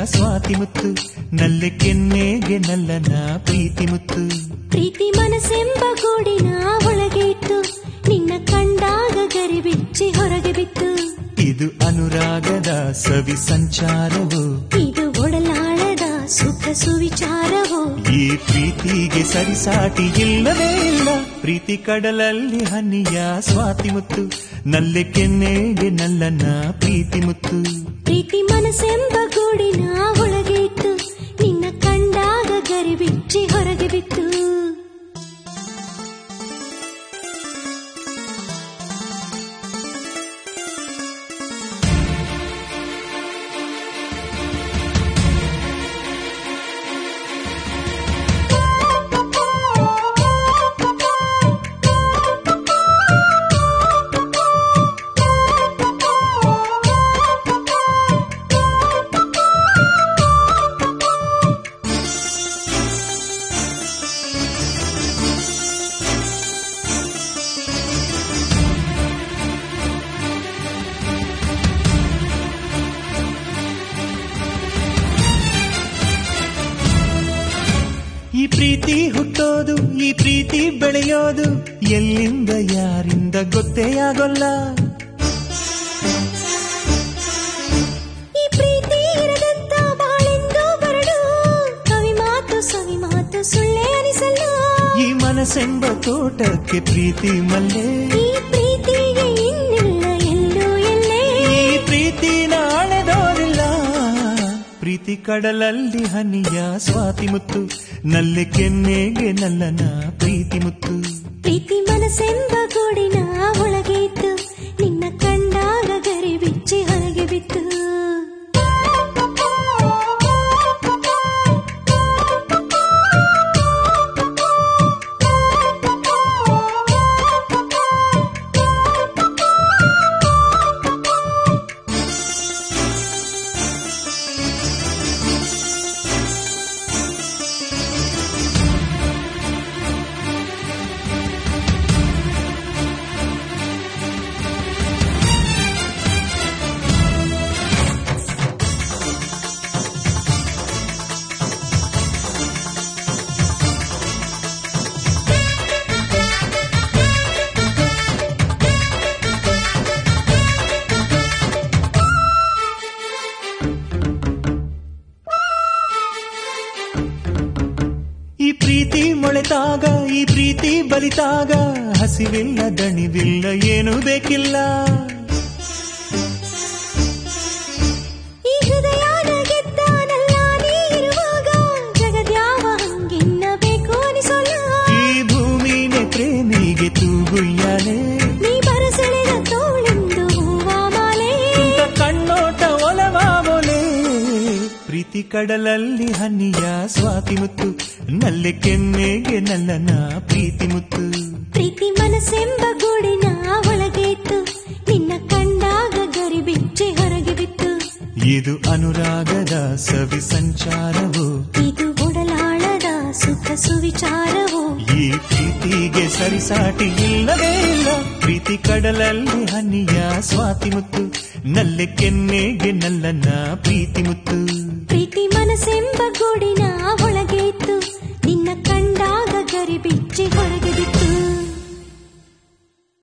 ಸ್ವಾತಿ ಮುತ್ತು, ನಲ್ಲೆ ಕೆನ್ನೆಗೆ ನಲ್ಲನ ಪ್ರೀತಿ ಮುತ್ತು. ಪ್ರೀತಿ ಮನಸ್ಸೆಂಬ ಗೂಡಿನ ಒಳಗೆ ಇತ್ತು, ನಿನ್ನ ಕಂಡಾಗ ಗರಿ ಬಿಚ್ಚಿ ಹೊರಗೆ ಬಿತ್ತು. ಇದು ಅನುರಾಗದ ಸವಿ ಸಂಚಾರವು, ಇದು ಒಡಲಾಳದ ಸುಖ ಸುವಿಚಾರವು. ಈ ಪ್ರೀತಿಗೆ ಸರಿಸಾಟಿ ಇಲ್ಲವೇ ಇಲ್ಲ. ಪ್ರೀತಿ ಕಡಲಲ್ಲಿ ಹನಿಯ ಸ್ವಾತಿ ಮುತ್ತು, ನಲ್ಲೆ ಕೆನ್ನೆಗೆ ನಲ್ಲನ ಪ್ರೀತಿ ಮುತ್ತು. ಪ್ರೀತಿ ಮನಸ್ಸೆಂಬ ಗೂಡಿನ ಒಳಗೆ ಇತ್ತು, ನಿನ್ನ ಕಂಡಾಗ ಗರಿ ಬಿಚ್ಚಿ ಹೊರಗೆ ಬಿತ್ತು. ಈ ಪ್ರೀತಿ ಹುಟ್ಟೋದು, ಈ ಪ್ರೀತಿ ಬೆಳೆಯೋದು, ಎಲ್ಲಿಂದ ಯಾರಿಂದ ಗೊತ್ತೇ ಆಗೋಲ್ಲ. ಈ ಪ್ರೀತಿ ಇರದಂತ ಬಾಳೆಂದು ಬರಡು, ಕವಿ ಮಾತು ಸವಿ ಮಾತು ಸುಳ್ಳೇ ಅನಿಸಲ್ಲ. ಈ ಮನಸ್ಸೆಂಬ ತೋಟಕ್ಕೆ ಪ್ರೀತಿ ಮಲ್ಲೆ, ಈ ಪ್ರೀತಿಗೆ ಇನ್ನಿಲ್ಲ ಎಲ್ಲೂ ಎಲ್ಲೇ. ಈ ಪ್ರೀತಿ ನಾಳೆದೋರಿಲ್ಲ. ಪ್ರೀತಿ ಕಡಲಲ್ಲಿ ಹನಿಯ ಸ್ವಾತಿ ಮುತ್ತು, ನಲ್ಲೆ ಕೆನ್ನೆಗೆ ನಲ್ಲನ ಪ್ರೀತಿ ಮುತ್ತು. ಪ್ರೀತಿ ಮನಸ್ಸೆಂಬ ಗೂಡಿನ ಒಳಗೆ ಇತ್ತು, ನಿನ್ನ ಕಂಡಾಗ ಗರಿ ಬಿಚ್ಚಿ ಹೊರಗೆ ಬಿತ್ತು. ಈ ಪ್ರೀತಿ ಮೊಳೆತಾಗ, ಈ ಪ್ರೀತಿ ಬಲಿತಾಗ, ಹಸಿವಿಲ್ಲ ದಣಿವಿಲ್ಲ ಏನೂ ಬೇಕಿಲ್ಲ. ಈ ಹೃದಯದ ಗೆದ್ದಾನಲ್ಲ ನೀ ಇರುವಾಗ, ಜಗದ್ಯಾವ ಹಂಗಿನ್ನ ಬೇಕು ಅನಿಸೋಲ್ಲ. ಈ ಭೂಮಿನೇ ಪ್ರೇಮಿಗೆ ತೂಗುಯ್ಯಾಲೆ, ನೀ ಬರಸೆಳೆದ ತೋಳಿಂದು ಹೂವ ಮಾಲೆ. ಕಣ್ಣೋಟ ಒಲವಾಮೊಲೆ. ಪ್ರೀತಿ ಕಡಲಲ್ಲಿ ಹನಿಯ ಸ್ವಾತಿ ಮುತ್ತು, ನಲ್ಲೆ ಕೆನ್ನೆಗೆ ನಲ್ಲನ ಪ್ರೀತಿ ಮುತ್ತು. ಪ್ರೀತಿ ಮನಸ್ಸೆಂಬ ಗೂಡಿನ ಒಳಗೆ ಇತ್ತು, ನಿನ್ನ ಕಂಡಾಗ ಗರಿ ಬಿಚ್ಚಿ ಹೊರಗೆ ಬಿತ್ತು. ಇದು ಅನುರಾಗದ ಸವಿ ಸಂಚಾರವು, ಇದು ಒಡಲಾಳದ ಸುಖ ಸುವಿಚಾರವು. ಈ ಪ್ರೀತಿಗೆ ಸರಿಸಾಟಿ ಇಲ್ಲವೇ ಇಲ್ಲ. ಪ್ರೀತಿ ಕಡಲಲ್ಲಿ ಹನಿಯ ಸ್ವಾತಿ ಮುತ್ತು, ನಲ್ಲೆ ಕೆನ್ನೆಗೆ ನಲ್ಲನ ಪ್ರೀತಿ ಮುತ್ತು. ಪ್ರೀತಿ ಮನಸ್ಸೆಂಬ ಗೂಡಿನ ಒಳಗೆ ಇತ್ತು, ನಿನ್ನ ಕಂಡಾಗ ಗರಿ ಬಿಚ್ಚಿ ಹೊರಗೆ